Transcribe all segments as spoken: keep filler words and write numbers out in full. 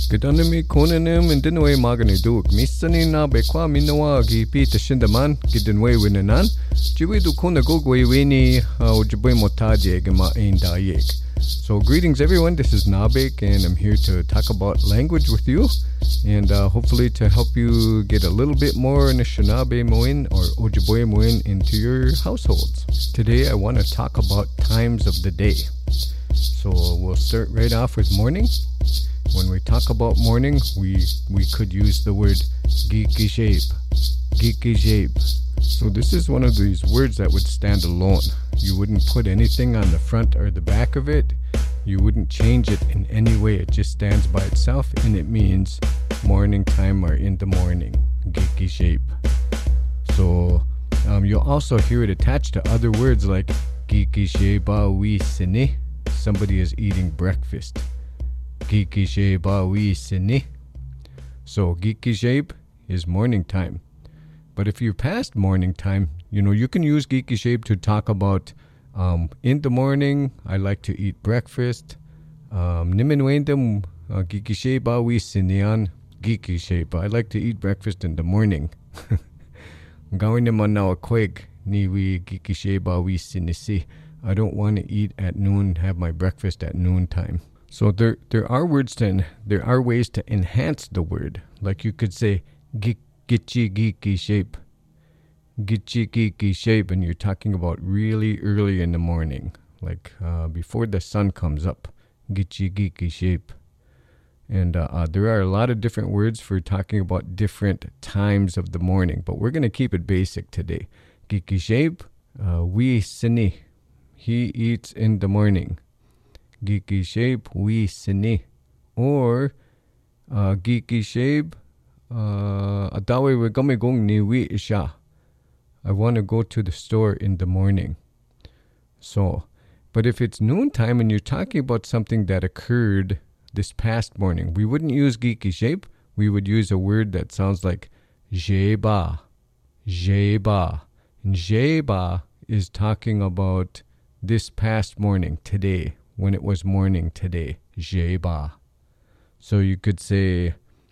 Gedanimi konenim and dinwe magani duk. Misani na bekwa minawa gipita shindaman gidenwe winanan. Jiwi du kona gogwe wini ujibwe motaje gema ein dayek. So greetings everyone, this is Nabek and I'm here to talk about language with you and uh, hopefully to help you get a little bit more Anishinaabe Moin or Ojibwe Moin into your households. Today I want to talk about times of the day. So we'll start right off with morning. When we talk about morning, we we could use the word geeky shape. Geeky shape. So this is one of these words that would stand alone. You wouldn't put anything on the front or the back of it. You wouldn't change it in any way. It just stands by itself and it means morning time or in the morning. Geeky shape. So um, you'll also hear it attached to other words like geeky sheba wi sine. Somebody is eating breakfast. Geeky sheba wi sine. So geeky shape is morning time. But if you're past morning time, you know, you can use geeky shape to talk about um, in the morning, I like to eat breakfast. Nimenwendem geeky shape wi sinean geeky shape. I like to eat breakfast in the morning. Gawin naman na akweg ni wi geeky shape wi sinisi. I don't want to eat at noon, have my breakfast at noon time. So there there are words to there are ways to enhance the word. Like you could say geek Gitchy geeky shape. Gitchy geeky shape, and you're talking about really early in the morning, like uh, before the sun comes up. Gitchy geeky shape. And uh, uh, there are a lot of different words for talking about different times of the morning, but we're going to keep it basic today. Geeky shape, uh, we sini. He eats in the morning. Geeky shape, we sini. Or uh, geeky shape, Uh, Adawe we gami gong ni wi isha. I want to go to the store in the morning. So, but if it's noontime and you're talking about something that occurred this past morning, we wouldn't use geeky shape. We would use a word that sounds like jeba. Jeba. And jeba is talking about this past morning, today, when it was morning today. Jeba. So you could say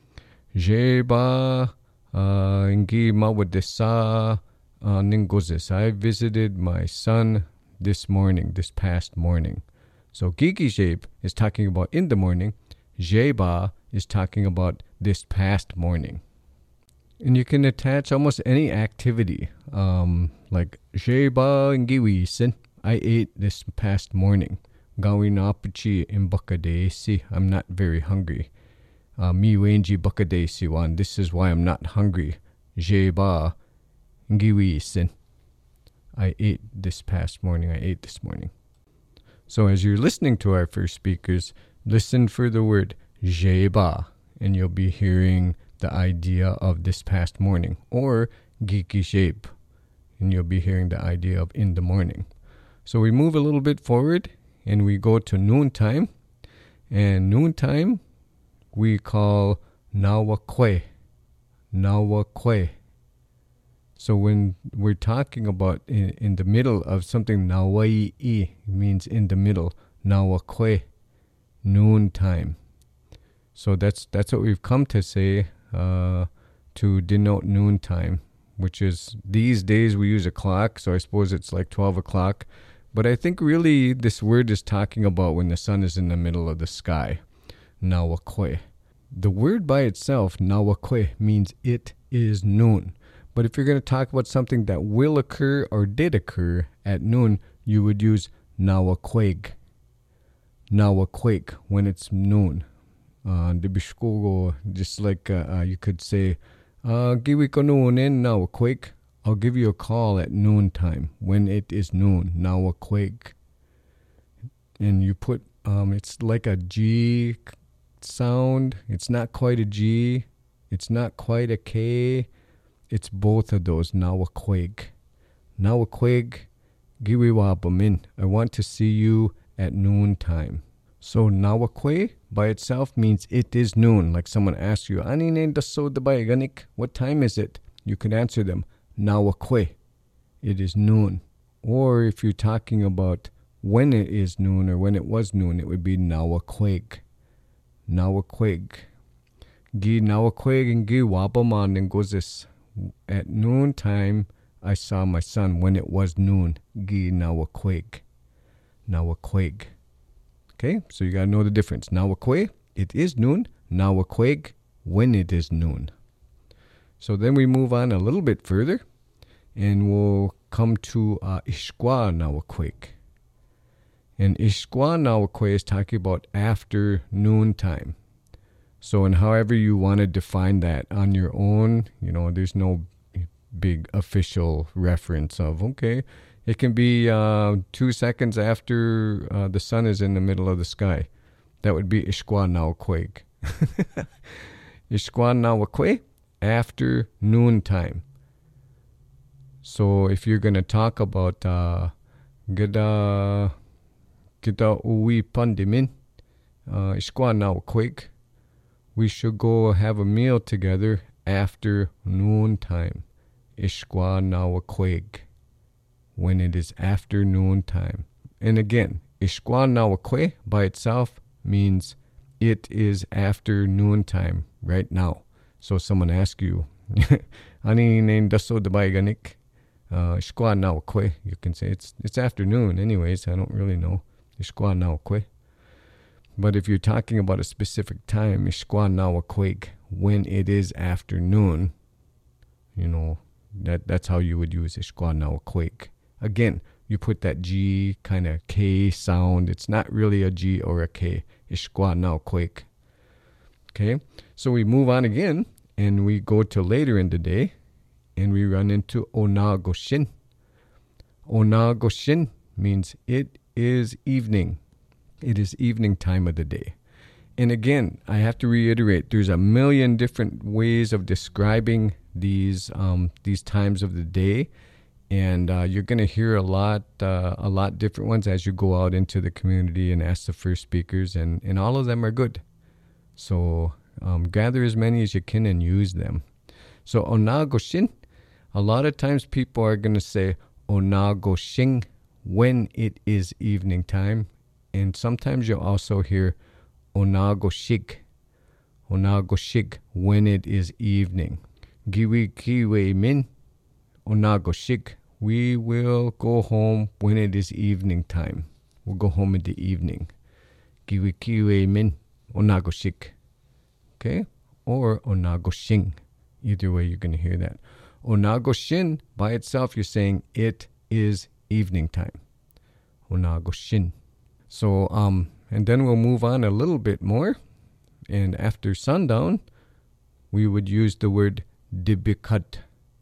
Jeba Ngi Mawadesa Ningozis. I visited my son this morning, this past morning. So geeky shape is talking about in the morning. Jeba is talking about this past morning. And you can attach almost any activity. Um, like Jeba Ngi Wisin. I ate this past morning. Gawin apachi imbakadesi. I'm not very hungry. Uh, mi wenji bakade siwan. This is why I'm not hungry. Jeba ngiwi sin. I ate this past morning. I ate this morning. So as you're listening to our first speakers, listen for the word jeba, and you'll be hearing the idea of this past morning, or geeky shape, and you'll be hearing the idea of in the morning. So we move a little bit forward, and we go to noontime, and noontime we call nawakwe. Nawakwe. So when we're talking about in, in the middle of something, nawai means in the middle. Nawakwe, noontime. So that's that's what we've come to say uh, to denote noontime, which is these days we use a clock, so I suppose it's like twelve o'clock. But I think really this word is talking about when the sun is in the middle of the sky. Nawakwe. The word by itself, nawakwe, means it is noon. But if you're going to talk about something that will occur or did occur at noon, you would use nawakweg. Nawakweg, when it's noon. Uh, just like uh, uh, you could say, uh, Giwi ko noon in nawakweg. I'll give you a call at noontime, when it is noon. Nawakweg. And you put, um, it's like a G sound. It's not quite a G. It's not quite a K. It's both of those. Nawakweg. Nawakweg. Giwiwabamin. I want to see you at noontime. So nawakwe by itself means it is noon. Like someone asks you, Anine daso dabay ganik? What time is it? You could answer them, nawakwe. It is noon. Or if you're talking about when it is noon or when it was noon, it would be nawakweg. Nawakweg. Gi nawakweg and gi wabaman and gozis. At noontime, I saw my son when it was noon. Gi nawakweg. Nawakweg. Okay, so you gotta know the difference. Nawakwe, it is noon. Nawakweg, when it is noon. So then we move on a little bit further, and we'll come to uh, Ishkwa Nawakweg. And Ishkwa Nawakweg is talking about after noontime. So, and however you want to define that on your own, you know, there's no big official reference of, okay, it can be uh, two seconds after uh, the sun is in the middle of the sky. That would be Ishkwa Nawakweg. Ishkwa Nawakweg, after noontime. So if you're going to talk about uh, Gida Gida Uwi Pandimin, uh, Ishkwa Nawakweg, we should go have a meal together after noontime. Ishkwa Nawakweg, when it is after noontime. And again, Ishkwa Nawakweg by itself means it is after noontime right now. So someone asks you, Ani nain daso dabay ganik? Ishkwa Nawakweg. You can say it's it's afternoon anyways. I don't really know. Ishkwa Nawakweg. But if you're talking about a specific time, Ishkwa Nawakweg, when it is afternoon, you know, that that's how you would use Ishkwa Nawakweg. Again, you put that G kind of K sound. It's not really a G or a K. Ishkwa Nawakweg. Okay, so we move on again, and we go to later in the day, and we run into Onagoshin. Onagoshin means it is evening. It is evening time of the day. And again, I have to reiterate, there's a million different ways of describing these um, these times of the day. And uh, you're going to hear a lot, uh, a lot different ones as you go out into the community and ask the first speakers. And, and all of them are good. So um, gather as many as you can and use them. So Onagoshin, a lot of times people are going to say Onagoshin when it is evening time. And sometimes you'll also hear Onagoshig, Onagoshig, when it is evening. Giwi kiwe min, Onagoshig, we will go home when it is evening time. We'll go home in the evening. Giwi kiwe min, Onagoshig. Okay? Or Onagoshin. Either way, you're going to hear that. Onagoshin, by itself, you're saying it is evening time. Onagoshin. So, um, and then we'll move on a little bit more. And after sundown, we would use the word dibikat.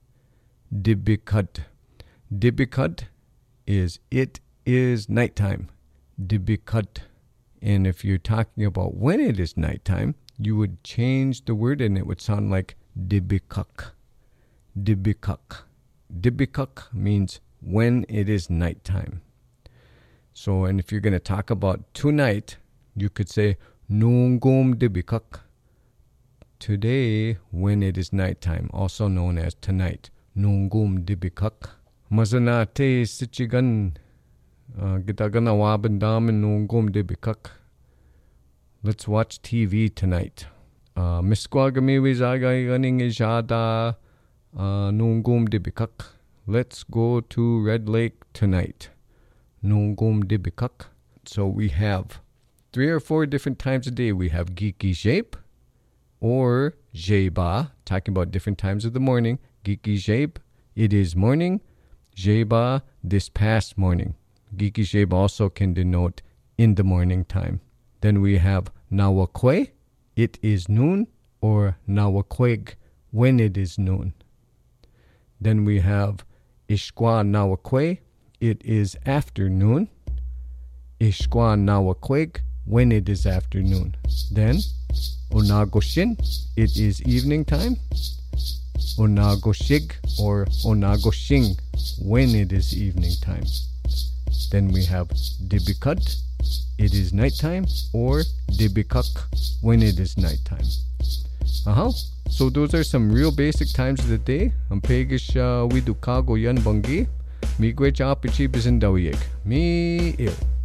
Dibikat. Dibikat is it is nighttime. Dibikat. And if you're talking about when it is nighttime, you would change the word and it would sound like dibikak. Dibikak. Dibikak means when it is nighttime. So, and if you're going to talk about tonight, you could say, Nungum dibikak. Today, when it is nighttime, also known as tonight. Nungum dibikak. Mazanate sichigan. Gitagana wabandamin nungum dibikak. Let's watch T V tonight. Miskwagamiwi zagay ganing ijada nungum dibikak. Let's go to Red Lake tonight. Nungum dibikak. So we have three or four different times a day. We have Giki Shape or Jeba, talking about different times of the morning. Giki Shape, it is morning. Jeba, this past morning. Giki Shape also can denote in the morning time. Then we have Nawakwe, it is noon, or Nawakweg, when it is noon. Then we have Ishkwa Nawakwe, it is afternoon. Ishkwa Nawakweg, when it is afternoon. Then Onagoshin, it is evening time. Onagoshig or Onagoshing, when it is evening time. Then we have Dibikat, it is nighttime, or Dibikak, when it is nighttime. Uh-huh. So those are some real basic times of the day. Ang pegish widukago yan bangi. Migwe cha pichi bizindawiyek. Mi il.